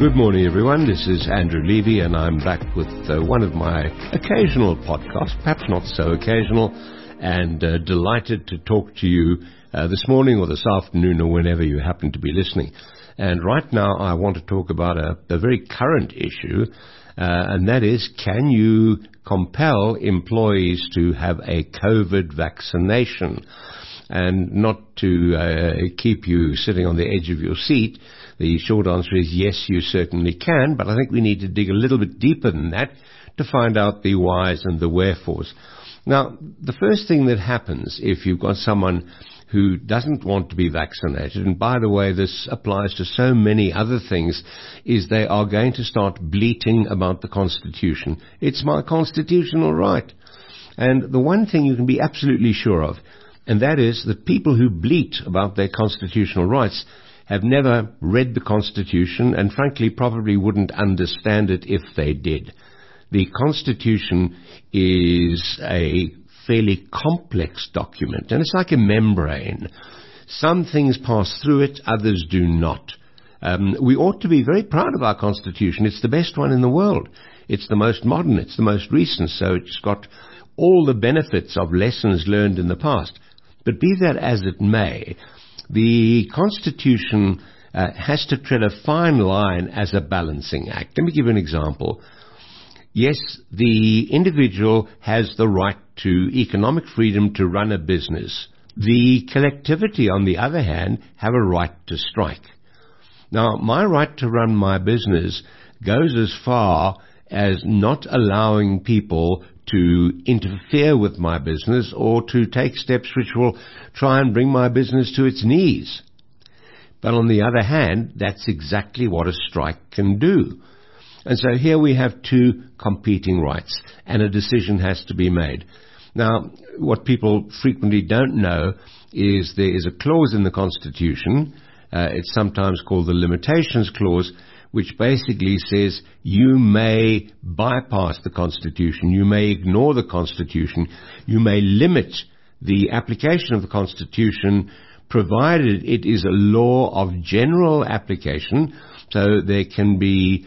Good morning, everyone. This is Andrew Levy, and I'm back with one of my occasional podcasts, perhaps not so occasional, and delighted to talk to you this morning or this afternoon or whenever you happen to be listening. And right now I want to talk about a very current issue, and that is, can you compel employees to have a COVID vaccination? And not to keep you sitting on the edge of your seat, the short answer is yes, you certainly can, but I think we need to dig a little bit deeper than that to find out the whys and the wherefores. Now, the first thing that happens if you've got someone who doesn't want to be vaccinated, and by the way, this applies to so many other things, is they are going to start bleating about the Constitution. It's my constitutional right. And the one thing you can be absolutely sure of, and that is that people who bleat about their constitutional rights have never read the Constitution and frankly probably wouldn't understand it if they did. The Constitution is a fairly complex document, and it's like a membrane. Some things pass through it, others do not. We ought to be very proud of our Constitution. It's the best one in the world. It's the most modern, it's the most recent, so it's got all the benefits of lessons learned in the past. But be that as it may, the Constitution has to tread a fine line as a balancing act. Let me give you an example. Yes, the individual has the right to economic freedom to run a business. The collectivity, on the other hand, have a right to strike. Now, my right to run my business goes as far as not allowing people to interfere with my business or to take steps which will try and bring my business to its knees. But on the other hand, that's exactly what a strike can do. And so here we have two competing rights, and a decision has to be made. Now, what people frequently don't know is there is a clause in the Constitution, it's sometimes called the Limitations Clause, which basically says you may bypass the Constitution, you may ignore the Constitution, you may limit the application of the Constitution, provided it is a law of general application, so there can be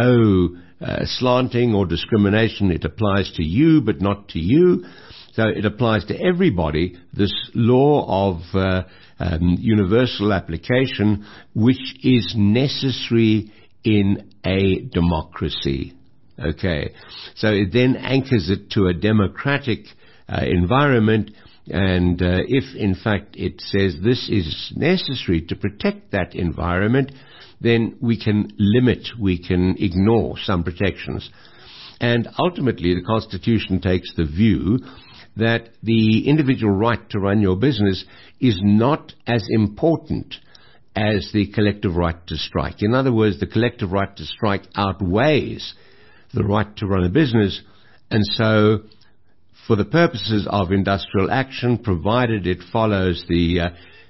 no slanting or discrimination. It applies to you, but not to you. So it applies to everybody, this law of universal application, which is necessary in a democracy. Okay, so it then anchors it to a democratic environment, and if in fact it says this is necessary to protect that environment, then we can limit, we can ignore some protections. And ultimately the Constitution takes the view that the individual right to run your business is not as important as the collective right to strike. In other words, the collective right to strike outweighs the right to run a business, and so for the purposes of industrial action, provided it follows the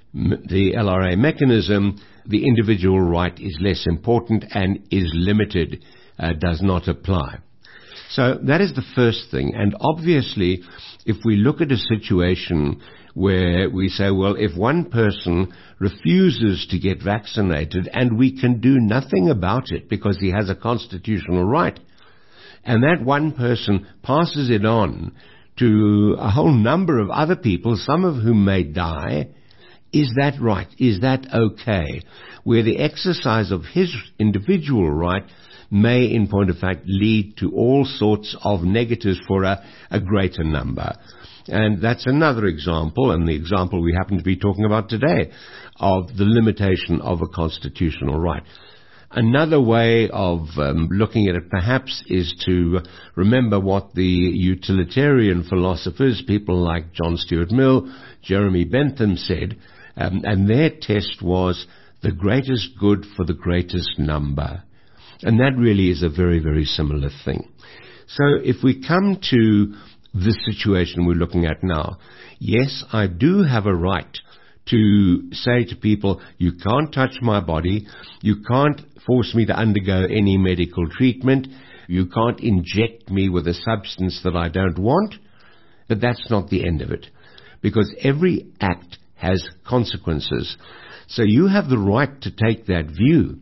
LRA mechanism, the individual right is less important and is limited, does not apply. So that is the first thing. And obviously, if we look at a situation where we say, well, if one person refuses to get vaccinated and we can do nothing about it because he has a constitutional right, and that one person passes it on to a whole number of other people, some of whom may die, is that right? Is that okay? Where the exercise of his individual right may, in point of fact, lead to all sorts of negatives for a greater number. And that's another example, and the example we happen to be talking about today, of the limitation of a constitutional right. Another way of looking at it perhaps is to remember what the utilitarian philosophers, people like John Stuart Mill, Jeremy Bentham said, and their test was the greatest good for the greatest number. And that really is a very, very similar thing. So if we come to this situation we're looking at now, yes, I do have a right to say to people, you can't touch my body, you can't force me to undergo any medical treatment, you can't inject me with a substance that I don't want, but that's not the end of it, because every act has consequences. So you have the right to take that view,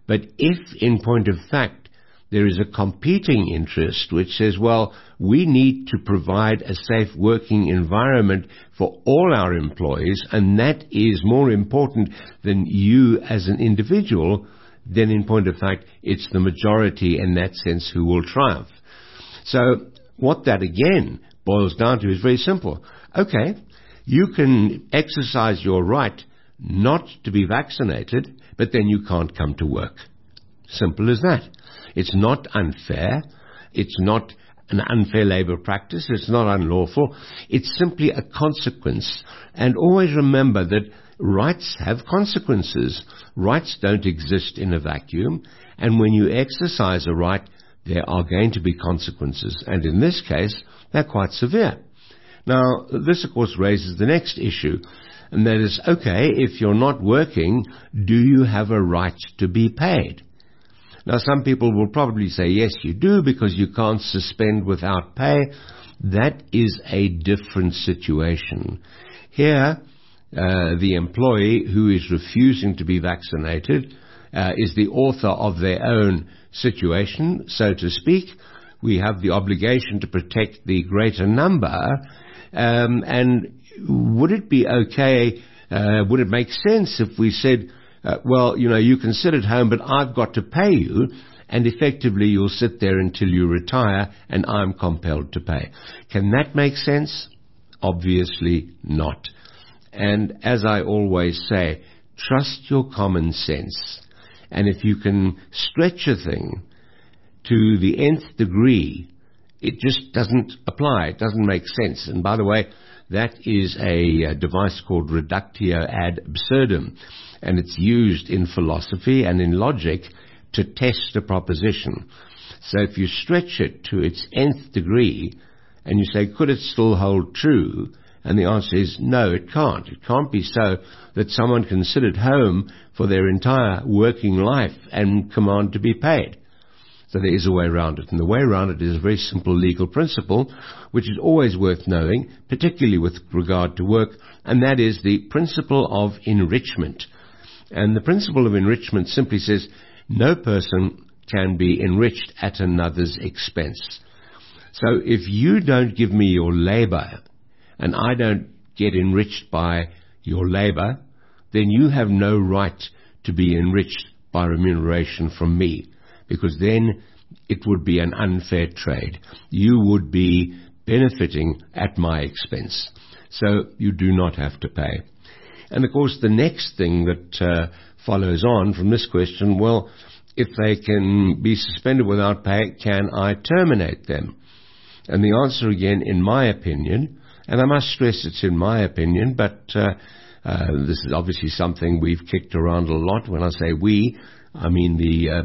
But if, in point of fact, there is a competing interest which says, well, we need to provide a safe working environment for all our employees, and that is more important than you as an individual, then in point of fact, it's the majority in that sense who will triumph. So what that again boils down to is very simple. Okay, you can exercise your right not to be vaccinated, but then you can't come to work. Simple as that. It's not unfair. It's not an unfair labor practice. It's not unlawful. It's simply a consequence. And always remember that rights have consequences. Rights don't exist in a vacuum. And when you exercise a right, there are going to be consequences. And in this case, they're quite severe. Now, this, of course, raises the next issue. And that is, okay, if you're not working, do you have a right to be paid? Now, some people will probably say, yes, you do, because you can't suspend without pay. That is a different situation. Here, the employee who is refusing to be vaccinated is the author of their own situation, so to speak. We have the obligation to protect the greater number. And would it be okay, would it make sense if we said, well, you know, you can sit at home, but I've got to pay you, and effectively you'll sit there until you retire, and I'm compelled to pay. Can that make sense? Obviously not. And as I always say, trust your common sense. And if you can stretch a thing to the nth degree, it just doesn't apply. It doesn't make sense. And by the way, that is a device called reductio ad absurdum. And it's used in philosophy and in logic to test a proposition. So if you stretch it to its nth degree and you say, could it still hold true? And the answer is no, it can't. It can't be so that someone can sit at home for their entire working life and command to be paid. So there is a way around it. And the way around it is a very simple legal principle, which is always worth knowing, particularly with regard to work, and that is the principle of enrichment. And the principle of enrichment simply says no person can be enriched at another's expense. So if you don't give me your labor and I don't get enriched by your labor, then you have no right to be enriched by remuneration from me, because then it would be an unfair trade. You would be benefiting at my expense. So you do not have to pay. And of course, the next thing that follows on from this question, well, if they can be suspended without pay, can I terminate them? And the answer again, in my opinion, and I must stress it's in my opinion, but this is obviously something we've kicked around a lot. When I say we, I mean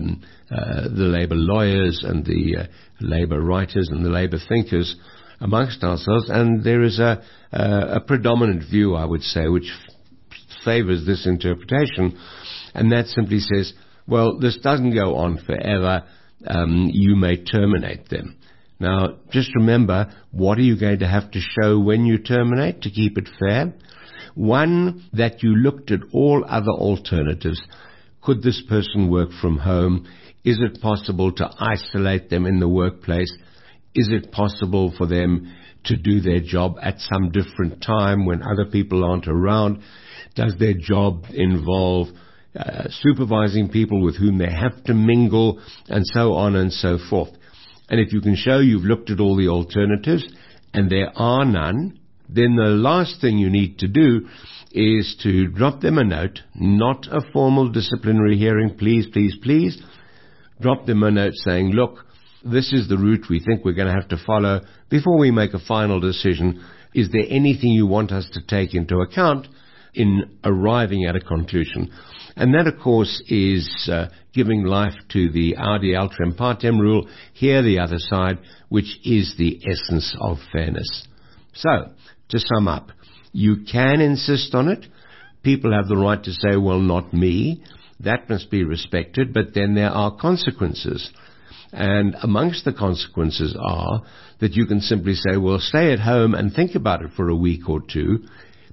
the labor lawyers and the labor writers and the labor thinkers amongst ourselves. And there is a predominant view, I would say, which favors this interpretation, and that simply says, well, this doesn't go on forever. You may terminate them. Now, just remember, what are you going to have to show when you terminate to keep it fair? One, that you looked at all other alternatives. Could this person work from home? Is it possible to isolate them in the workplace? Is it possible for them to do their job at some different time when other people aren't around? Does their job involve supervising people with whom they have to mingle, and so on and so forth? And if you can show you've looked at all the alternatives and there are none, then the last thing you need to do is to drop them a note, not a formal disciplinary hearing, please, please, please. Drop them a note saying, look, this is the route we think we're going to have to follow before we make a final decision. Is there anything you want us to take into account in arriving at a conclusion? And that, of course, is giving life to the audi alteram partem rule, here the other side, which is the essence of fairness. So, to sum up, you can insist on it. People have the right to say, well, not me. That must be respected, but then there are consequences. And amongst the consequences are that you can simply say, well, stay at home and think about it for a week or two,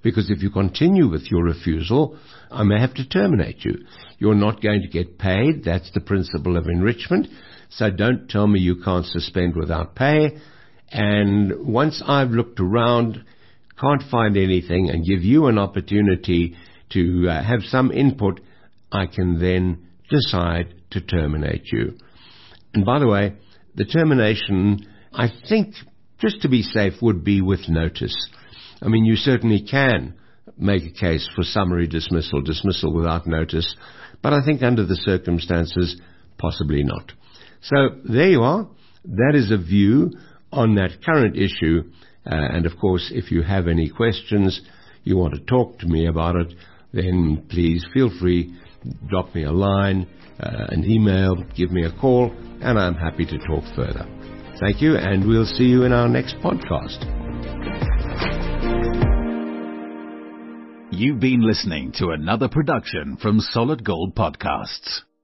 because if you continue with your refusal, I may have to terminate you. You're not going to get paid. That's the principle of enrichment. So don't tell me you can't suspend without pay. And once I've looked around, can't find anything, and give you an opportunity to have some input, I can then decide to terminate you. And by the way, the termination, I think, just to be safe, would be with notice. I mean, you certainly can make a case for summary dismissal without notice, but I think under the circumstances, possibly not. So there you are. That is a view on that current issue. And of course, if you have any questions, you want to talk to me about it, then please feel free, drop me a line, an email, give me a call, and I'm happy to talk further. Thank you, and we'll see you in our next podcast. You've been listening to another production from Solid Gold Podcasts.